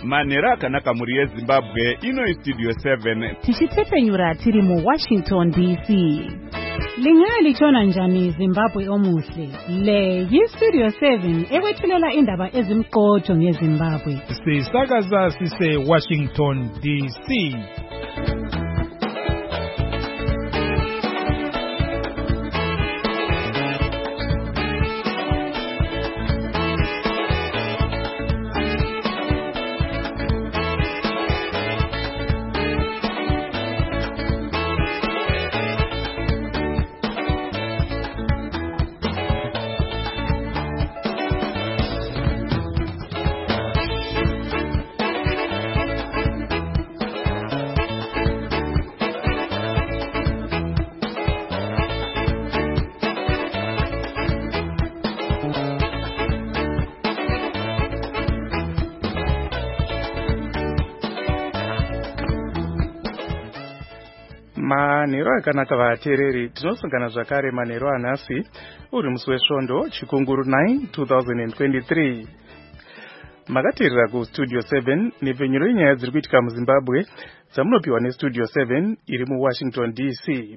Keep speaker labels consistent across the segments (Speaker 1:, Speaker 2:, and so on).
Speaker 1: Manera akanaka muri yeZimbabwe ino Studio 7
Speaker 2: tichitepenyura tiri mu Washington DC. Lingali chona njani Zimbabwe omuhle. Le yi-Studio 7 ekwethulela indaba ezimqotho ngeZimbabwe.
Speaker 3: Sisakaza sise Washington DC.
Speaker 4: Manero akanaka vateereri, tinosangana zvakare manero anhasi uri musi wesvondo chikunguru 9 2023. Makateerera kuStudio 7 nepfenyuro yenyaya dziri kuitika muZimbabwe dzamunopiwa neStudio 7 iri muWashington DC.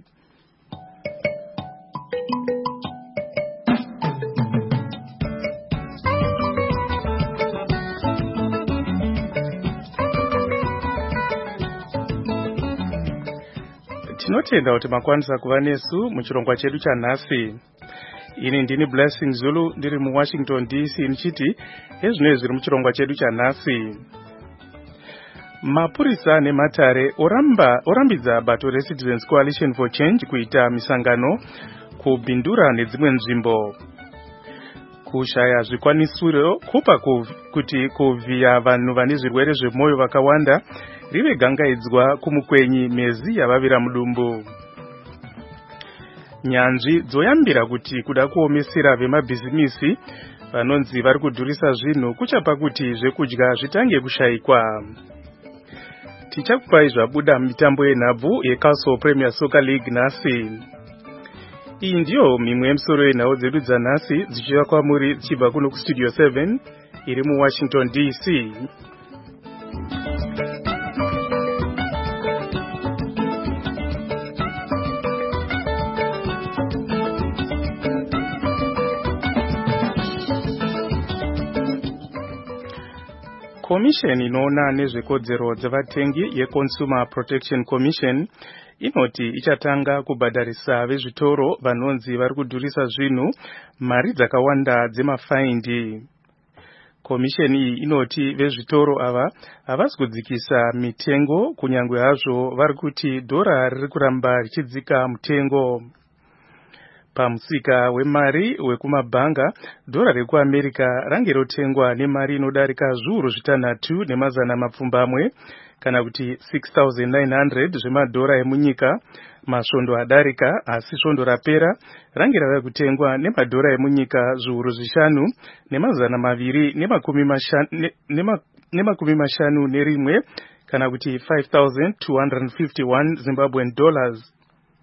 Speaker 4: Tinotenda kuti makwanisa kuva nesu muchirongwa chedu chanhasi. Ini ndini Blessing Zulu ndiri muWashington DC nichiti ezvinoi zviri muchirongwa chedu chanhasi. Mapurisa nematare orambidza bato reCitizens Coalition for Change kuita misangano kubhindura nedzimwe nzvimbo. Kushaya zvikwanisiro kupa kuti kuvhiya vanhu vane zvirwere zvemwoyo vakawanda rive gangaidzwa kumukwenyi mezi yavavira mudumbu. Nyanzvi dzoyambira kuti kuda kuomesera vemabhizimisi vanonzi vari kudhurisa zvinhu kuchapa kuti zvekudya zvitange kushayikwa. Tichakupai zvabuda mitambo yenhabvu yeCastle Premier Soccer League nhasi. Iyi ndiyo mimwe yemisoro yenhau dzedu dzanhasi dzichiva kwamuri dzichibva kuno kuStudio 7 iri muWashington DC. Commission inoona nezvekodzero dzavatengi yeConsumer Protection Commission inoti ichatanga kubhadharisa vezvitoro vanonzi vari kudhurisa zvinhu mari dzakawanda dzemafaindi. Commission iyi inoti vezvitoro ava havasi kudzikisa mitengo kunyangwe hazvo vari kuti dhora riri kuramba richidzika mutengo. Pamusika wemari wekumabhanga, dhora rekuAmerica range rotengwa nemari inodarika zviuru zvitanhatu nemazana mapfumbamwe kana kuti 6,900 zvemadhora emunyika masvondo adarika, asi svondo rapera range rava kutengwa nemadhora emunyika zviuru zvishanu nemazana maviri nemakumi mashanu nerimwe kana kuti 5,251 Zimbabwean dollars.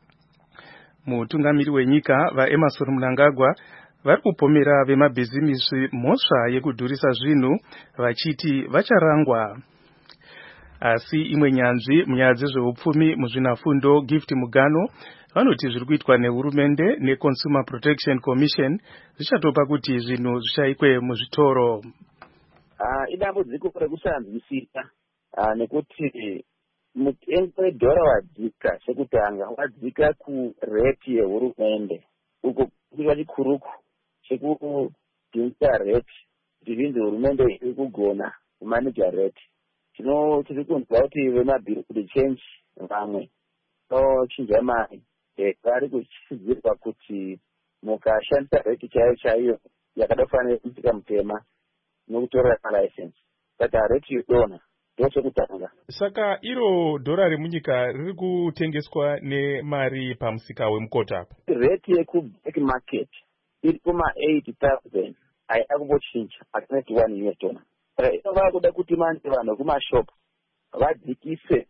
Speaker 4: Mutungamiri wenyika vaEmmerson Mnangagwa vari kupomera vemabhizimisi mhosva yekudhurisa zvinhu vachiti vacharangwa. Asi imwe nyanzvi munyaya dzezveupfumi muzvinafundo Gift Mugano vanoti zviri kuitwa nehurumende neConsumer Protection Commission zvichatopa kuti zvinhu zvishayikwe muzvitoro.
Speaker 5: Idambudziko rekusanzwisisa nekuti mutengo wedhora wadzika chekutanga wadzika kureti yehurumende uko kuva chikuruku chekudhimisa reti kuti zvinzi hurumende iri kugona kumaneja reti. Tiri kunzwa kuti vemabhiri change vamwe chinja mari vari kuchidzirwa kuti mukashandisa reti chaiyo chaiyo yakada kufanira kuitika mutema nokutora malicense saka reti yodona ndechekutanga.
Speaker 3: Saka iro dhora remunyika riri kutengeswa nemari pamusika wemukota.
Speaker 5: Reti yekublack market iri kuma 8,000 haina kumbochinja atinoti $1. Saka inova kuda kuti manje vanhu kumashop vadzikise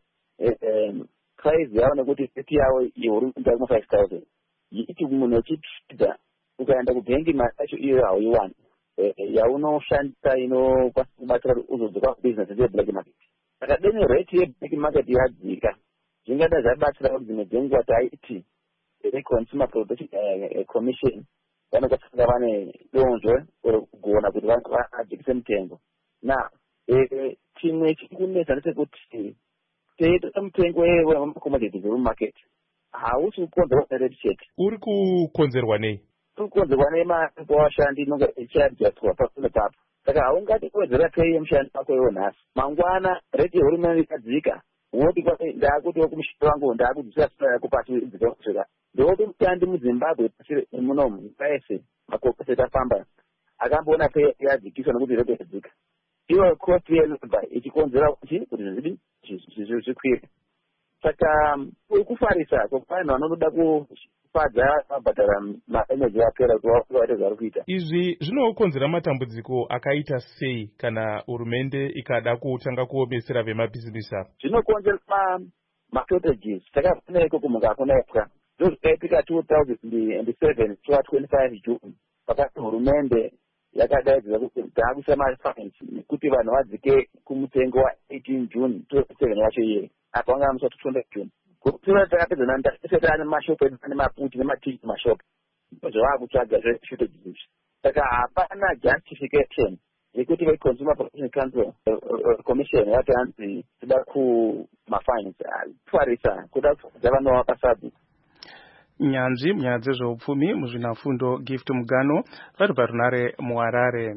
Speaker 5: price yavo nekuti reti yavo yehurumende kuma 5,000 yiti munhu achipinda ukaenda kubhengi mari yacho iyo hauiwani. yaunoshandisa inokwanisa kubatsira kuti uzodzoka kubusiness yeblack market. Saka deni rate yeblack market yadzika zvingada zvabatsira kuti dzimwe dzenguva taiti consumer protection commission vanokasanga vane donzvo kugona kuti vadzikise mutengo. Na chimwe chikunetsa ndechekuti teita mutengo wemacommodities emumarket hausi kukonzerwa nerate chete.
Speaker 3: Uri kukonzerwa nei?
Speaker 5: Uri kukonzerwa nemari pawashandi inonga ichiadjustwa pafume papo. Saka haungati kuwedzera pei yemushandi wako iwo nhasi. Mangwana rate yehurumende ikadzika woti ndakuti kumushando wangu ndakudzisa sura yako pasi dzikasvika. Ndokuti mushandi muZimbabwe pasi munomu paese makopeseti afamba akamboona pei yadzikiswa nekuti rate yadzika. Iwo cost yelabor ichikonzera kuti zvikwire. Saka uri kufarisa vanhu vanoda kufadza mabhadhara maenergy apera kuti vaite zvari kuita.
Speaker 3: Izvi zvinokonzera matambudziko akaita sei kana hurumende ikada kutanga kuomesera vemabhizinesi avo?
Speaker 5: Zvinokonzera mashortages. Takafuna iko kumuka hakuna yapwa. Zvozvikaitika 2007 25 June pakati hurumende yakadaidzira kuti taakuisa mafines kuti vanhu vadzike kumutengo wa18 June 27 wacho iye. Apa wanga musati 20 June. Kutura takapedza ndaseta ane mashopu ane maputi nematiki mashopu. Zvavakutsvaga zveshortages. Saka hapana justification yekuti veConsumer Protection Council Commission vati hanzi toda kumafines kufarisa kuda kufadza vanhu vakasabi.
Speaker 4: Nyanzvi munyaya dzezveupfumi muzvinafundo Gift Mugano vari parunare muHarare.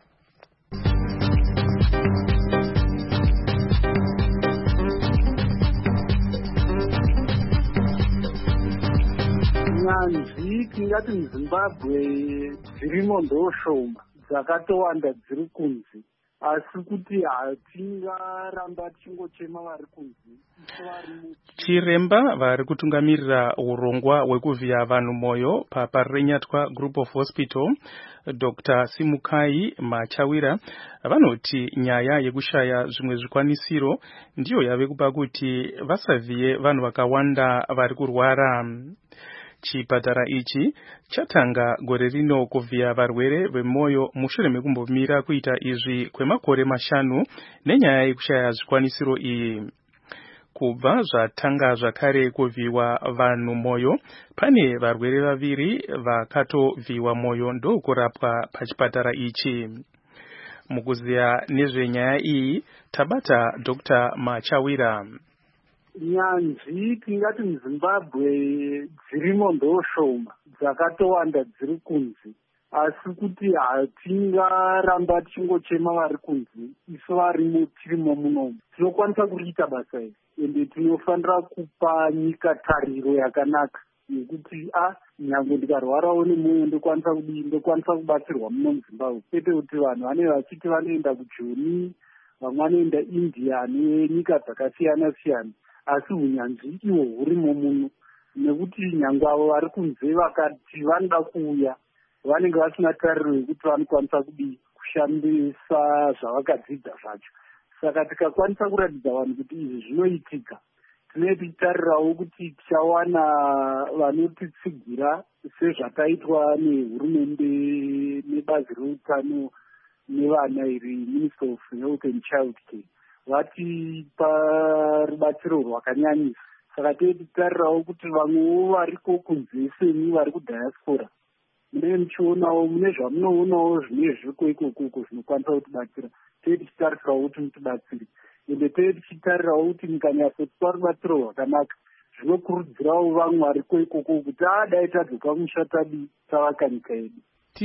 Speaker 6: Nyanzvi tingati muZimbabwe dzirimo ndoshoma dzakatowanda dziri kunzi, asi kuti hatingaramba tichingochema vari kunzi.
Speaker 4: Chiremba vari kutungamirira urongwa hwekuvhiya vanhu moyo paParirenyatwa Group of Hospital, Dr. Simukai Machawira, vanoti nyaya yekushaya zvimwe zvikwanisiro ndiyo yave kupa kuti vasavhiye vanhu vakawanda vari kurwara. Chipatara ichi chatanga gore rino kuvhiya varwere vemoyo mushure mekumbomira kuita izvi kwemakore 5 nenyaya yekushaya zvikwanisiro iyi. Kubva zvatanga zvakare kuvhiwa vanhu moyo, pane varwere 2 vakatovhiwa moyo ndokurapwa pachipatara ichi. Mukuziya nezvenyaya iyi tabata Dr. Machawira.
Speaker 6: Nyanzvi tingati muZimbabwe dzirimo ndoshoma dzakatowanda dziri kunzi, asi kuti hatingaramba tichingochema vari kunzi isu varimo tirimo munomu. Tinokwanisa kuriita basa iri ende tinofanira kupa nyika tariro yakanaka yekuti nyange ndikarwarawo nemwoyo ndokwanisa kubatsirwa muno muZimbabwe, kwete kuti vanhu vanenge vachiti vanoenda kuJoni, vamwe vanoenda India nenyika dzakasiyana siyana, asi unyanzvi ihwo hurimo muno, nekuti nyange avo vari kunze vakati vanoda kuuya vanenge vasina tariro yekuti vanokwanisa kushandisa zvavakadzidza zvacho. Saka tikakwanisa kuratidza vanhu kuti izvi zvinoitika, tinenge tichitarirawo kuti tichawana vanotitsigira sezvakaitwa nehurumende nebazi reutano nevana iri Minister of Health and Child Care vatipa rubatsiro rwakanyanyisa. Saka tenge tichitarirawo kuti vamwewo variko kunze seni vari kudiaspora munenge muchionawo mune zvamunoonawo zvine zviriko ikoko zvinokwanisa kutibatsira. Tenge tichitarisirawo kuti mutibatsire ende tenge tichitarirawo kuti mukanyatsotipa rubatsiro rwakanaka zvinokurudzirawo vamwe variko ikoko kuti dai tadzoka kumusha tavaka nyika yedu.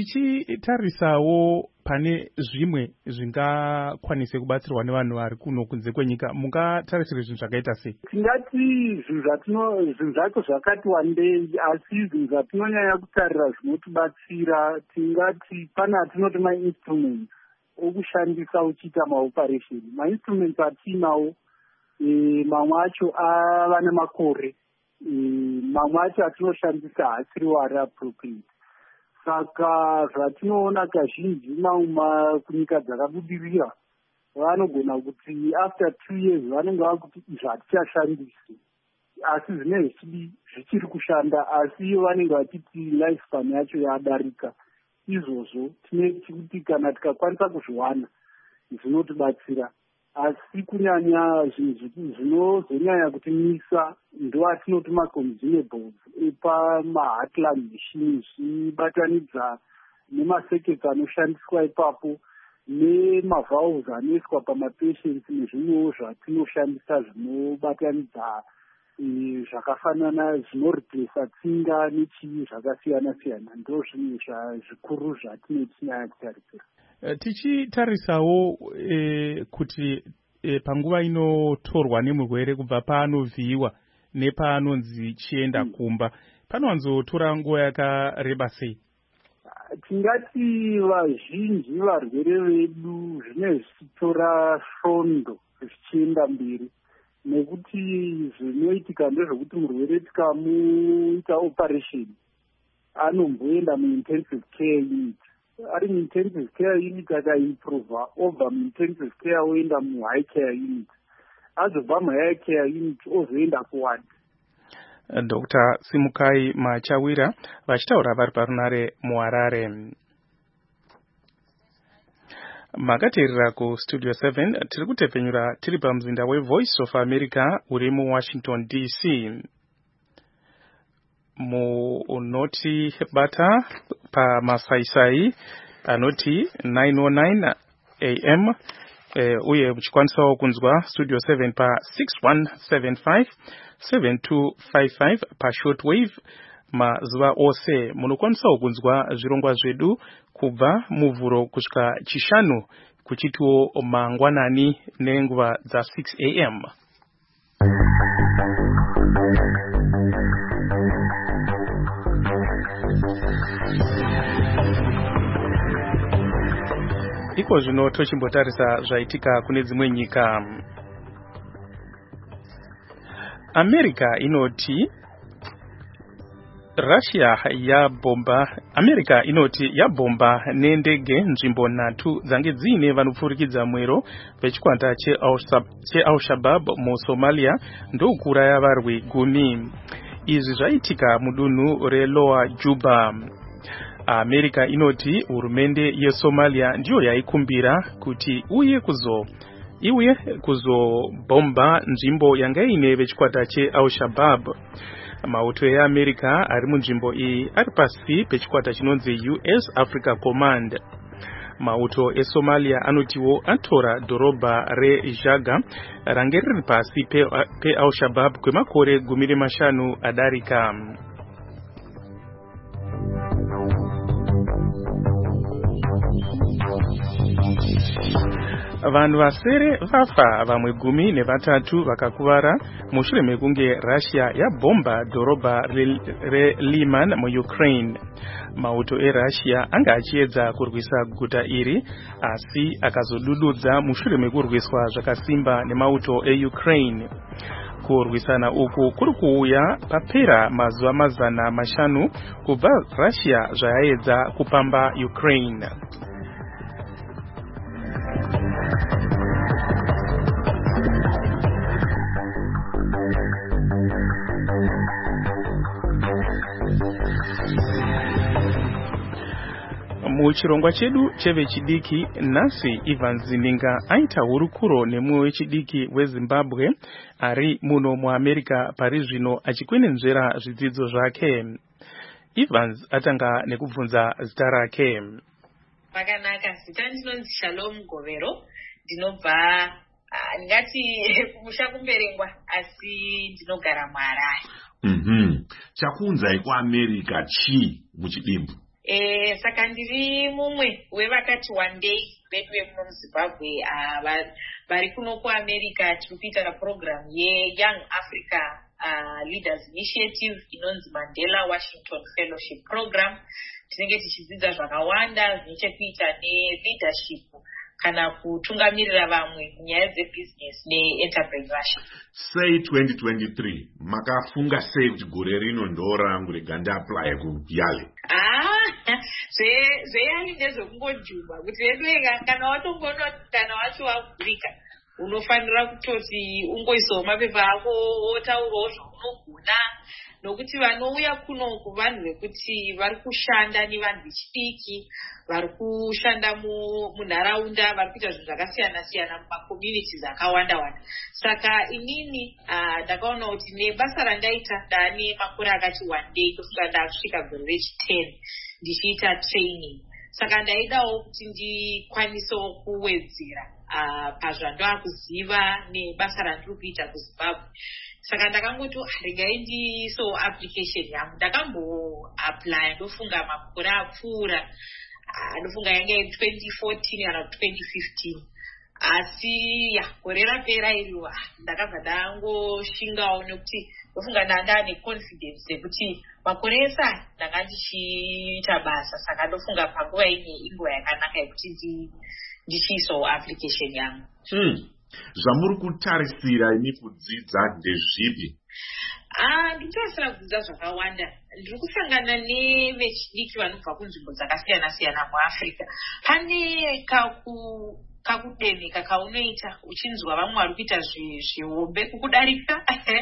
Speaker 3: Tichitarisawo pane zvimwe zvingakwanise kubatsirwa nevanhu vari kuno kunze kwenyika, mungatarisire zvinhu zvakaita sei?
Speaker 6: Tingati zvinhu zvacho zvakati wandei, asi zvinhu zvatinonyanya kutarira zvinotibatsira tingati pane atinoti mainstruments okushandisa uchiita maoperation. Mainstruments atinawo mamwe acho ava nemakore, mamwe acho atinoshandisa haasiriwo ari appropriate. Saka zvatinoona kazhinji kunyika dzakabudirira vanogona kuti after 2 years vanenge vakuti izvi hatichashandisi, asi zvinenge zvichiri kushanda, asi vanenge vachiti lifespan yacho yadarika izvozvo tinoti kuti kana tikakwanisa kuzviwana zvinotibatsira, asi kunyanya zvinhu zvinozonyanya kutimisa ndoatinoti maconsumables epamaheartland machine zvibatanidza nemasekets anoshandiswa ipapo nemavalves anoiswa pamapatients nezvimwewo zvatinoshandisa zvinobatanidza zvakafanana zvinoreplesa tsinga nechii zvakasiyana siyana. Ndo zvinhu zvikuru zvatinotinyanya kutarisira.
Speaker 4: Tichitarisawo kuti panguva inotorwa nemurwere kubva paanovhiyiwa nepaanonzi chienda kumba panowanzotora nguva yakareba sei?
Speaker 6: Tingati vazhinji varwere vedu zvine zvichitora svondo zvichienda mberi, nekuti zvinoitika ndezvekuti murwere tikamuita operation anomboenda muintensive care unit. Ari muintensive care unit akaimprova obva muintensive care oenda muhigh care unit, azobva muhigh care unit ozoenda kuward.
Speaker 4: Dr. Simukai Machawira vachitaura vari parunare muHarare. Makateerera kustudio 7 tiri kutepfenyura tiri pamuzinda weVoice of America uri muWashington DC. Munoti bata pamasaisai anoti 909 AM uye muchikwanisawo kunzwa studio 7 pa 6175 7255 pa shortwave mazuva ose. Munokwanisawo kunzwa zvirongwa zvedu kubva muvhuro kusvika chishanu kuchitiwo mangwanani nenguva dza 6 AM. Iko zvino tochimbotarisa zvaitika kune dzimwe nyika. America inoti America inoti yabomba nendege nzvimbo 3 dzange dziine vanopfurikidza mwero vechikwata cheAl-Shabaab muSomalia ndokuraya varwi 10. Izvi zvaitika mudunhu reLower Juba. America inoti hurumende yeSomalia ndiyo yaikumbira kuti iuye kuzobomba nzvimbo yanga ine vechikwata cheAl-Shabaab. Mauto eAmerica ari munzvimbo iyi ari pasi pechikwata chinonzi US Africa Command. Mauto eSomalia anotiwo atora dhorobha reJaga range riri pasi peAl-Shabaab kwemakore 15 adarika. Vanhu vasere vafa, vamwe 13 vakakuvara mushure mekunge Russia yabomba dhorobha reLiman muUkraine. Mauto eRussia anga achiedza kurwisa guta iri asi akazodududza mushure mekurwiswa zvakasimba nemauto eUkraine. Kurwisana uku kuri kuuya papera mazuva 500 kubva Russia zvayaedza kupamba Ukraine. Muchirongwa chedu chevechidiki nhasi Ivan Zininga aita hurukuro nemumwe wechidiki weZimbabwe ari muno muAmerica pari zvino achikwenenzvera zvidzidzo zvake. Evans atanga nekubvunza zita rake.
Speaker 7: Pakanaka, zita ndinonzi Shalom Govero, ndinobva ndingati kumusha kumberengwa asi ndinogara muHarare.
Speaker 8: Chakunzai kuAmerica chi muchidimbu?
Speaker 7: Saka ndiri mumwe wevakati one day vedu vemuno muZimbabwe vari kuno kuAmerica tiri kuita program yeYoung Africa Leaders Initiative inonzi Mandela Washington Fellowship Program. Tinenge tichidzidza zvakawanda zvinechekuita neleadership kana kutungamirira vamwe munyaya dzebusiness neenterpreneurship.
Speaker 8: Sei 2023 makafunga sei kuti gore rino ndo rangu reganda apply kuYale?
Speaker 7: Zveyali ndezvekungojuma kuti vedu kana watongoona kana wacho wavhurika unofanira kutoti ungoisawo mapepa ako wotaurawo zvaunogona, nokuti vanouya kunoku vanhu vekuti vari kushanda nevanhu vechidiki, vari kushanda munharaunda, vari kuita zvinhu zvakasiyana-siyana mumakommunities akawanda-wanda. Saka inini ndakaona kuti nebasa randaita ndane makore akati 1 day kusvika ndasvika gore rechi10 ndichiita training. Saka ndaidawo kuti ndikwanisewo kuwedzera pazvandava kuziva nebasa randiri kuita kuZimbabwe. Saka ndakangoti regai ndiisewo application yangu. Ndakamboapply ndofunga makore apfuura, ndofunga yange 2014 kana 2015. Asi gore rapera iriwa ndakabva ndangoshingawo nekuti ndofunga ndanga neconfidence yekuti makore ese ndanga ndichiita basa. Saka ndofunga panguva inguva yakanaka yekuti ndichiisawo application yangu.
Speaker 8: Zvamuri kutarisira ini kudzidza ndezvipi?
Speaker 7: Ndinotarisira kudzidza zvakawanda. Ndiri kusangana nevechidiki vanobva kunzvimbo dzakasiyana-siyana muAfrica. Pane kakudeneka kaunoita uchinzwa vamwe vari kuita zvihombe kukudarika,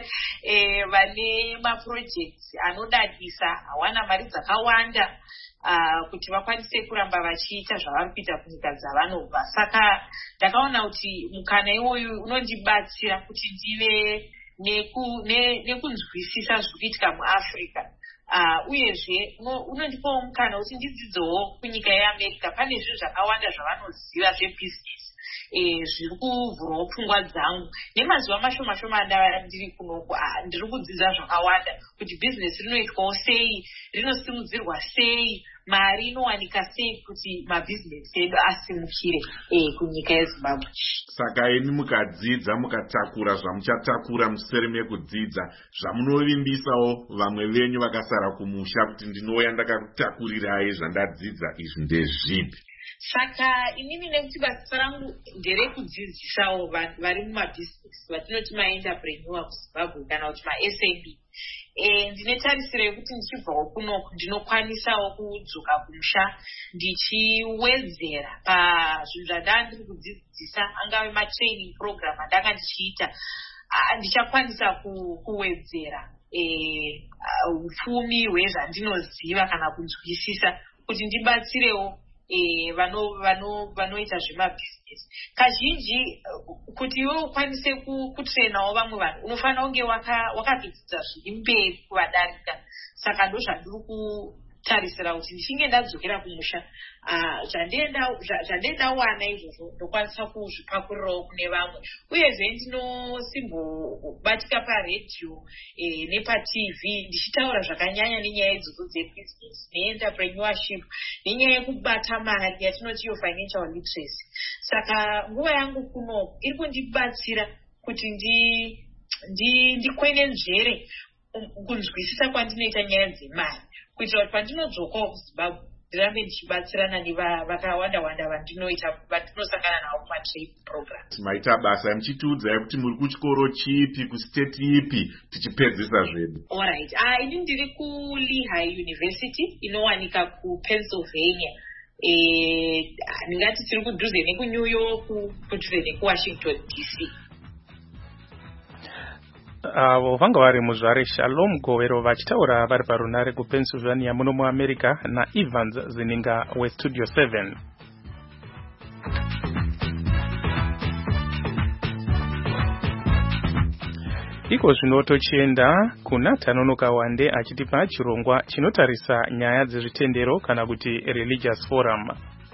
Speaker 7: vane maprojects anodadisa, hawana mari dzakawanda kuti vakwanise kuramba vachiita zvavari kuita kunyika dzavanobva. Saka ndakaona kuti mukana iwoyu unondibatsira kuti ndive nekunzwisisa zviri kuitika muAfrica. Uyezve unondipawo mukana kuti ndidzidzewo kunyika yeAmerica. Pane zvinhu zvakawanda zvavanoziva zvebusiness zviri kuvhurawo pfungwa dzangu. Nemazuva mashoma ndiri kunoku ndiri kudzidza zvakawanda kuti business rinoitwawo sei, rinosimudzirwa sei, mari inowanika sei kuti mabhizinesi edu asimukire kunyika yeZimbabwe.
Speaker 8: Saka ini mukadzidza mukatakura zvamuchatakura museri mekudzidza, zvamunovimbisawo vamwe venyu vakasara kumusha kuti ndinouya ndakakutakurirai zvandadzidza izvi ndezvipi?
Speaker 7: Saka inini nekuti basa rangu nderekudzidzisawo vanhu vari mumabhizinesi vatinoti maenterpreneur kuZimbabwe kana kuti maSME. Ndine tarisiro yekuti ndichibvawo kunoku ndinokwanisawo kudzoka kumusha ndichiwedzera pazvinhu zvandanga ndiri kudzidzisa, angave matraining program andanga ndichiita. Ndichakwanisa kuwedzera upfumi hwezvandinoziva kana kunzwisisa kuti ndibatsirewo vanoita zvemabhizinesi. Kazhinji kuti iwe ukwanise kutrainawo vamwe vanhu unofanira kunge wakatodzidza zviri mberi kuvadarika. Saka ndo zvandiri kutarisira kuti ndichinge ndadzokera kumusha zvandindawana izvozvo ndokwanisa kuzvipakurirawo kune vamwe. Uyezve ndinosimbobatika paredhiyo nepaTV ndichitaura zvakanyanya nenyaya idzodzo dzebusiness neenterpreneurship nenyaya yekubata mari yatinoti iyo financial literacy. Saka nguva yangu kuno iri kundibatsira kuti ndikwene njere kunzwisisa kwandinoita nyaya dzemari, kuitira kuti pandinodzokawo kuZimbabwe ndirambe ndichibatsirana nevakawanda-wanda vandinosangana navo kumatraining program.
Speaker 8: Maita basa muchitiudzai kuti muri kuchikoro chipi, kustate ipi, tichipedzisa zvedu?
Speaker 7: Alright. Ini ndiri kuLehigh University inowanika kuPennsylvania. Ndingati tiri kudhuze nekuNew York, kudhuze nekuWashington DC.
Speaker 4: Avo vanga vari muzvare Shalom Govero vachitaura vari parunare kuPennsylvania muno muAmerica naEvans Zininga weStudio 7. Iko zvino tochienda kuna Tanonoka Wande achitipa chirongwa chinotarisa nyaya dzezvitendero kana kuti religious forum.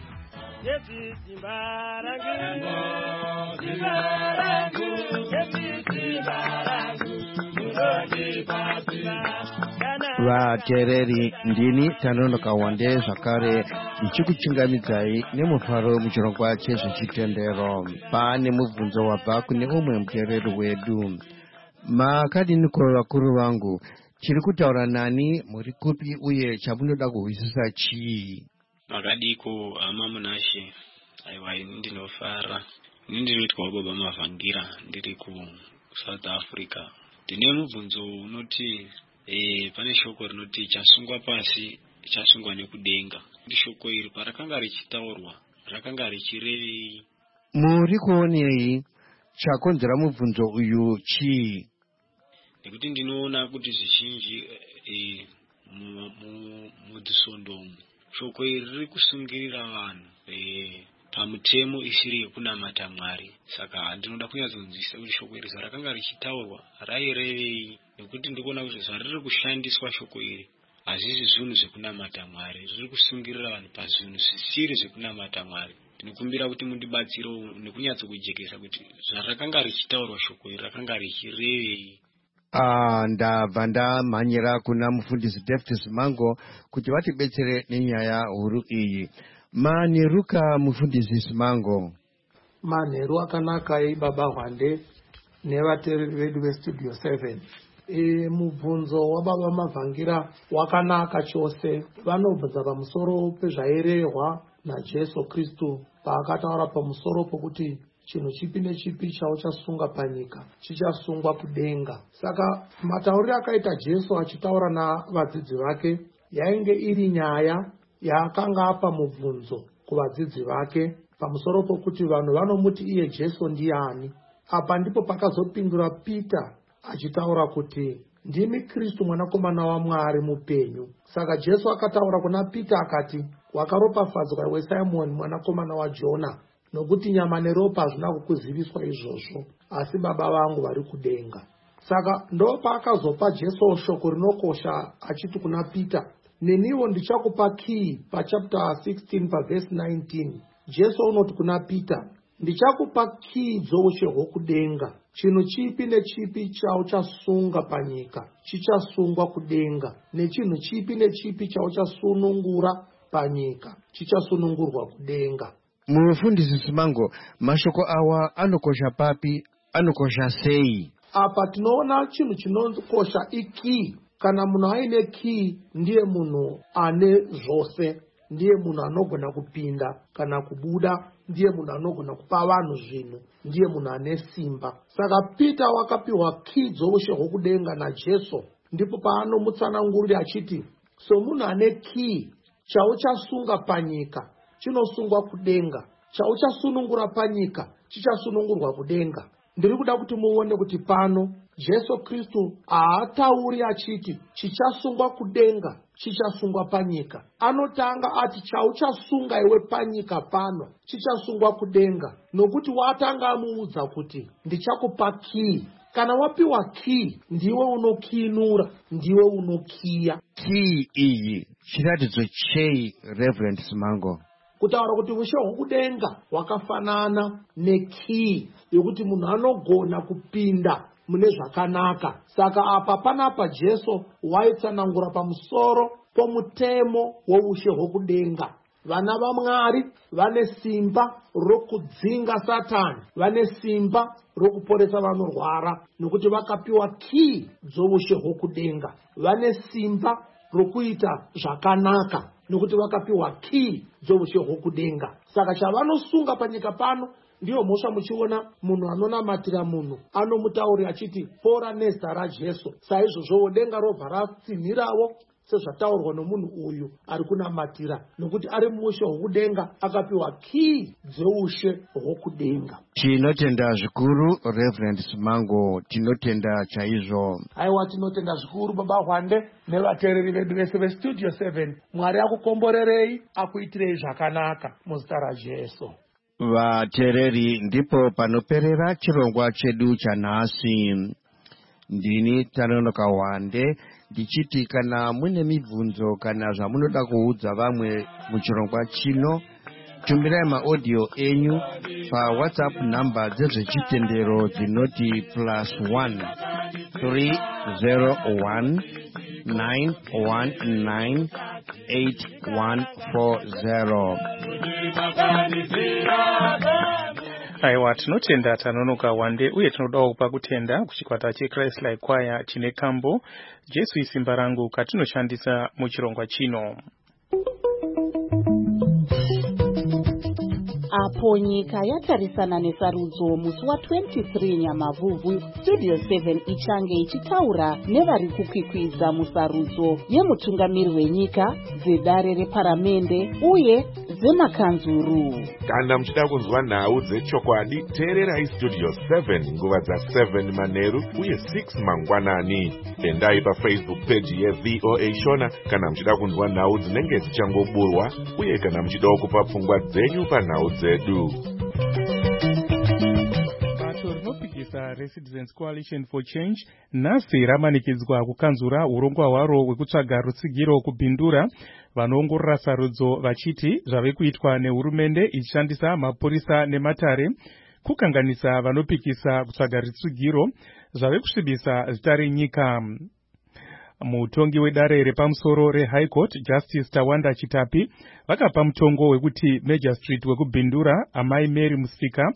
Speaker 9: Vateereri, ndini Tanonoka Wande zvakare ndichikuchingamidzai nemufaro muchirongwa chezvechitendero. Pane mubvunzo wabva kune umwe muteereri wedu. Makadiniko vakuru vangu, chiri kutaura nani, muri kupi uye chamunoda kuhwisisa chii?
Speaker 10: Makadiko ama Munashe. Aiwa, ndinofara. Ndinoitwa baba Mavhangira ndiri kuSouth Africa. Ndine mubvunzo unoti pane shoko rinoti chasungwa pasi chasungwa nekudenga. Ndi shoko iri parakanga richitaurwa rakanga richirevei?
Speaker 9: Muri kuonei? chakonzera mubvunzo uyu chii?
Speaker 10: Nekuti ndinoona kuti zvizhinji mudzisondomo shoko iri riri kusungirira vanhu pamutemo isiri yekunamata Mwari. Saka ndinoda kunyatsonzwisisa kuti shoko iri zvarakanga richitaurwa rairevei, nekuti ndikuona kuti zvariri kushandiswa shoko iri hazvisi zvinhu zvekunamata Mwari, riri kusungirira vanhu pazvinhu zvisiri zvekunamata Mwari. Ndinokumbira kuti mundibatsire nekunyatsokujekesa kuti zvarakanga richitaurwa shoko iri rakanga richirevei.
Speaker 9: Ndabva ndamhanyira kuna mufundisi Davis Simango kuti vatibetsere nenyaya huru iyi. Manheruka mufundisi Simango.
Speaker 11: Manheru akanaka baba Hwande nevateereri vedu vestudio 7. Mubvunzo wababa Mavhangira wakanaka chose. Vanobvunza pamusoro pezvairehwa naJesu Kristu paakataura pamusoro pokuti chinhu chipi nechipi chauchasunga panyika chichasungwa kudenga. Saka matauriro akaita Jesu achitaura navadzidzi vake yainge iri nyaya yaakanga apa mubvunzo kuvadzidzi vake pamusoro pokuti vanhu vanomuti iye Jesu ndiani. Apa ndipo pakazopindura Pita achitaura kuti ndimi Kristu mwanakomana waMwari mupenyu. Saka Jesu akataura kuna Pita akati, wakaropafadzwa iwe Simoni mwanakomana waJona, nokuti nyama neropa hazvina kukuziviswa izvozvo, asi Baba vangu vari kudenga. Saka ndo paakazopa Jesu shoko rinokosha achiti kuna Pita, neniwo ndichakupa key pachapter 16 paverse 19. Jesu unoti kuna Pita, ndichakupa key dzoushe hwokudenga. Chinhu chipi nechipi chauchasunga panyika chichasungwa kudenga, nechinhu chipi nechipi chauchasunungura panyika chichasunungurwa kudenga.
Speaker 9: Mufundisi Simango, mashoko awa anokosha papi, anokosha sei?
Speaker 11: Apa tinoona chinhu chinokosha iki. Kana munhu aine key ndiye munhu ane zvose, ndiye munhu anogona kupinda kana kubuda, ndiye munhu anogona kupa vanhu zvinhu, ndiye munhu ane simba. Saka Pita wakapiwa key dzoushe hwokudenga naJesu, ndipo paanomutsanangurira achiti, so munhu ane key, chauchasunga panyika chinosungwa kudenga, chauchasunungura panyika chichasunungurwa kudenga. Ndiri kuda kuti muone kuti pano Jesu Kristu haatauri achiti chichasungwa kudenga chichasungwa panyika. Anotanga ati chauchasunga iwe panyika pano chichasungwa kudenga, nokuti watanga amuudza kuti ndichakupa key. Kana wapiwa key ndiwe unokinura, ndiwe unokiya.
Speaker 9: Key iyi chiratidzo chei, Reverend Simango?
Speaker 11: Kutaura kuti ushe hwokudenga hwakafanana nekey yokuti munhu anogona kupinda mune zvakanaka. Saka apa panapa Jesu waitsanangura pamusoro pomutemo woushe hwokudenga. Vana vaMwari vane simba rokudzinga Satani, vane simba rokuporesa vanorwara, nokuti vakapiwa key dzoushe hwokudenga. Vane simba rokuita zvakanaka, nokuti vakapiwa key dzoushe hwokudenga. Saka chavanosunga panyika pano ndiyo mhosva muchiona munhu anonamatira munhu anomutaurira achiti pora nezita raJesu. Saizvozvo denga robva ratsinhirawo sezvataurwa nomunhu uyu ari kunamatira, nokuti ari muushe hwokudenga akapiwa key dzeushe hwokudenga.
Speaker 9: Tinotenda zvikuru Reverend Simango, tinotenda chaizvo.
Speaker 11: Aiwa, tinotenda zvikuru baba Hwande nevateereri vedu vese vestudio 7. Mwari akukomborerei, akuitirei zvakanaka muzita raJesu.
Speaker 9: Vateereri, ndipo panoperera chirongwa chedu chanhasi. Ndini Tanonoka Hwande ndichiti kana mune mibvunzo kana zvamunoda kuudza vamwe muchirongwa chino, tumirai maaudio enyu paWhatsApp namba dzezvechitendero dzinoti +1 301 919 8140.
Speaker 4: Aiwa, tinotenda Tanonoka Hwande uye tinodawo kupa kutenda kuchikwata cheChrist Like Choir chine kambo Jesu isimba rangu katinoshandisa muchirongwa chino.
Speaker 12: apo nyika yatarisana nesarudzo musi wa23 Nyamavhuvhu, Studio 7 ichange ichitaura nevari kukwikwidza musarudzo yemutungamiri wenyika, dzedare reparamende uye dzemakanzuru.
Speaker 13: Kana muchida kunzwa nhau dzechokwadi, teererai Studio 7 nguva dza7 manheru uye 6 mangwanani. Endai paFacebook page yeVOA Shona kana muchida kunzwa nhau dzinenge dzichangoburwa uye kana muchida kupa pfungwa dzenyu panhau dzedu.
Speaker 4: Bato rinopikisa reCitizens Coalition for Change nhasi ramanikidzwa kukanzura urongwa hwaro hwekutsvaga rutsigiro kubhindura vanoongorora sarudzo vachiti zvave kuitwa nehurumende ichishandisa mapurisa nematare kukanganisa vanopikisa kutsvaga rutsigiro zvave kusvibisa zita renyika. Mutongi wedare repamusoro reHigh Court Justice Tawanda Chitapi vakapa mutongo wekuti Major Street wekubhindura amai Mary Musika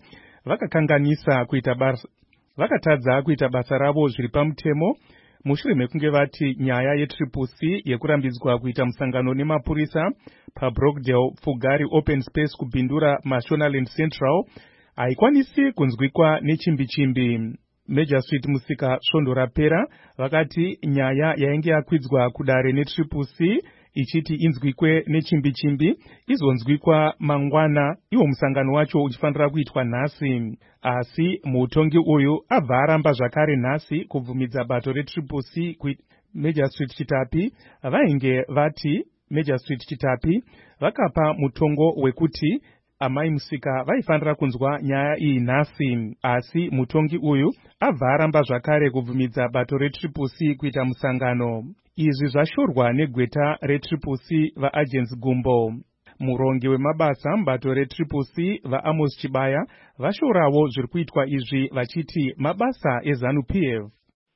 Speaker 4: vakatadza kuita basa ravo zviri pamutemo mushure mekunge vati nyaya yeTriple-C yekurambidzwa kuita musangano nemapurisa paBrookdale Fugari Open Space kubhindura Mashonaland Central haikwanisi kunzwikwa nechimbi-chimbi. Major Street Musika svondo rapera vakati nyaya yainge yakwidzwa kudare neTriple-C ichiti inzwikwe nechimbi-chimbi izonzwikwa mangwana, iwo musangano wacho uchifanira kuitwa nhasi. Asi mutongi uyu abva aramba zvakare nhasi kubvumidza bato reTriple-C. Major Street Chitapi vainge vati Major Street Chitapi vakapa mutongo wekuti amai Musika vaifanira kunzwa nyaya iyi nhasi, asi mutongi uyu abva aramba zvakare kubvumidza bato reTriple-C kuita musangano. Izvi zvashorwa negweta reTriple-C vaAgents Gumbo. Murongi wemabasa mubato reTriple-C vaAmos Chibaya vashorawo zviri kuitwa izvi vachiti mabasa eZANU-PF.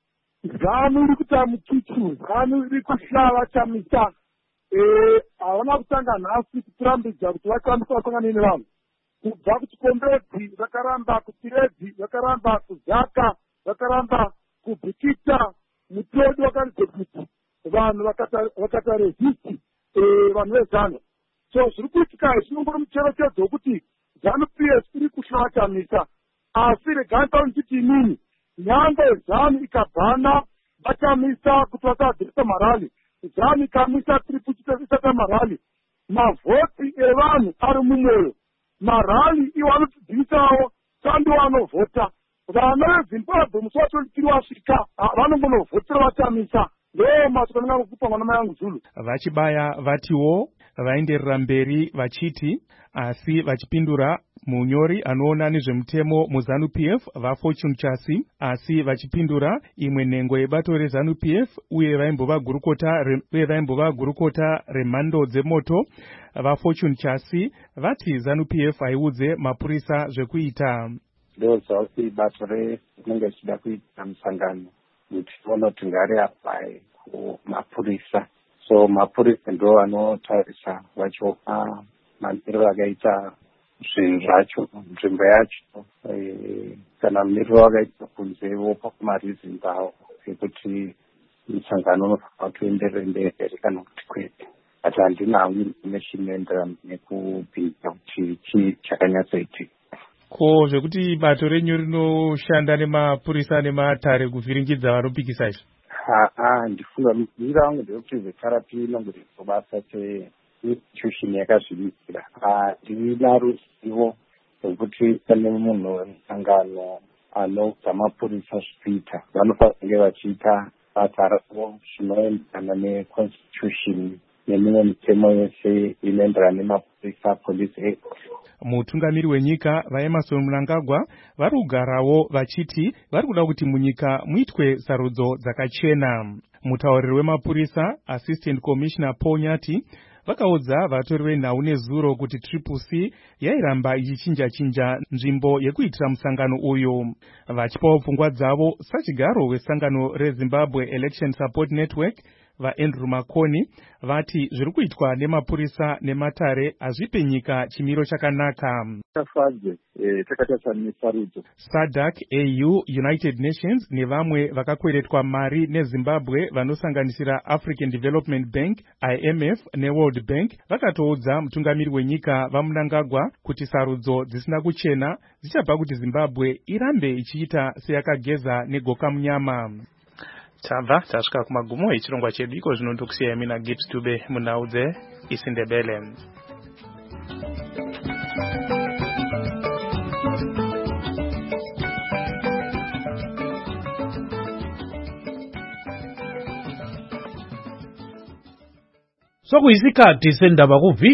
Speaker 6: ZANU iri kuita mututu, ZANU iri kushava chamisa. Havana kutanga nhasi kutirambidza kuti vakwanisa vasangane nevanhu. Kubva kuchikomberedzi vakaramba, kuTiredzi vakaramba, kuZaka vakaramba, kuBhikita Mutodi vakaridze kuti vanhu vakata resist vanhu vezANU. So zviri kuitika zvinongori mucherechedzo wekuti ZANU-PF iri kushava chamisa. Asi regai ndichiti inini nyangwe ZANU ikabhana vachamisa kuti vasadzirisa marali, ZANU ikamisa Triple-C marali, mavhoti evanhu ari mumwoyo. Marali iwo anotidzivisawo sandi vanovhota. Vana veZimbabwe musi wa23 wasvika vanongonovhotera vachamisa. Ndo mashoko ndingakupa mwana mai yangu Zulu.
Speaker 4: Vachibaya vatiwo vaenderera mberi vachiti asi vachipindura munyori anoona nezvemutemo muZANU-PF vaFortune Chasi, asi vachipindura imwe nhengo yebato reZANU-PF uye vaimbova gurukota remhando dzemoto vaFortune Chasi vati ZANU-PF haiudze mapurisa zvekuita.
Speaker 14: Ndozvasi bato rinenge richida kuita musangano kuti vonoti ngariapai kumapurisa. So mapurisa ndo vanotarisa vachopa mamiriro akaita zvinhu zvacho nzvimbo yacho, kana mumiriro akaita kunze vopa kumarizini avo ekuti musangano unofanira kuenderera mberi kana kuti kwete. Ati handinawo information inoenderana nekubvisa kuti chii chakanyatsoitika.
Speaker 4: Ko zvekuti bato renyu rinoshanda nemapurisa nematare kuvhiringidza vanopikisa izvi?
Speaker 14: Ndifunga mudzira wangu ndekuti zveTRP inonge basa cheinstitution yakazvimisira. Ndina ruzivo rwekuti pane munhu wemusangano anobva mapurisa zvikuita vanofanira kunge vachiita basa ravo zvinoenderana neconstitution nemimwe mitemo yese inoenderana nemapurisa, Police Act.
Speaker 4: Mutungamiri wenyika vaEmmerson Mnangagwa vari kugarawo vachiti vari kuda kuti munyika muitwe sarudzo dzakachena. Mutauriri wemapurisa Assistant Commissioner Paul Nyati vakaudza vatori venhau nezuro kuti Triple-C yairamba ichichinja-chinja nzvimbo yekuitira musangano uyu, vachipawo pfungwa dzavo sachigaro wesangano reZimbabwe Election Support Network
Speaker 3: vaAndrew Makoni vati zviri kuitwa nemapurisa nematare hazvipe nyika chimiro chakanaka. SADC, AU, United Nations nevamwe vakakweretwa mari neZimbabwe vanosanganisira African Development Bank, IMF neWorld Bank vakatoudza mutungamiri wenyika vaMnangagwa kuti sarudzo dzisina kuchena dzichabva kuti Zimbabwe irambe ichiita seyakageza negoka munyama.
Speaker 4: Tabva tasvika kumagumo echirongwa chedu iko zvino ndokusiyai mina Gibbs Dube munhau dzeIsindebele.
Speaker 15: Sokuyisikhathi sendaba